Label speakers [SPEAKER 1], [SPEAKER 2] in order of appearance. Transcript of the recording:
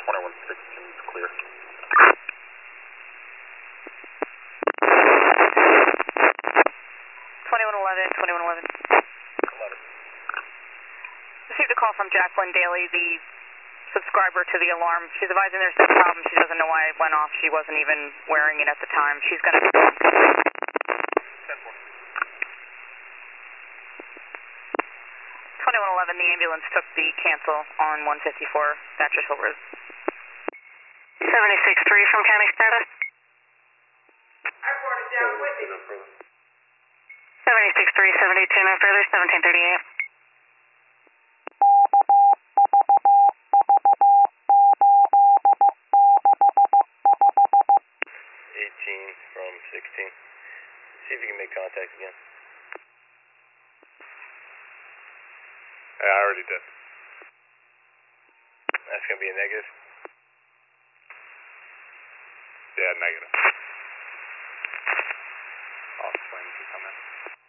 [SPEAKER 1] 2116 is clear.
[SPEAKER 2] 2111. Received a call from Jacqueline Daly, the subscriber to the alarm. She's advising there's no problem. She doesn't know why it went off. She wasn't even wearing it at the time. She's going to... 2111, the ambulance took the cancel on 154 Thatcher Hill Road.
[SPEAKER 3] 763 from County Status.
[SPEAKER 1] I reported down with it.
[SPEAKER 3] 763, 72, no further, 1738.
[SPEAKER 1] 18 from 16. See if you can make contact again.
[SPEAKER 4] Yeah, I already did.
[SPEAKER 1] That's going to be a negative.
[SPEAKER 4] Yeah, negative. I'll explain if you come in.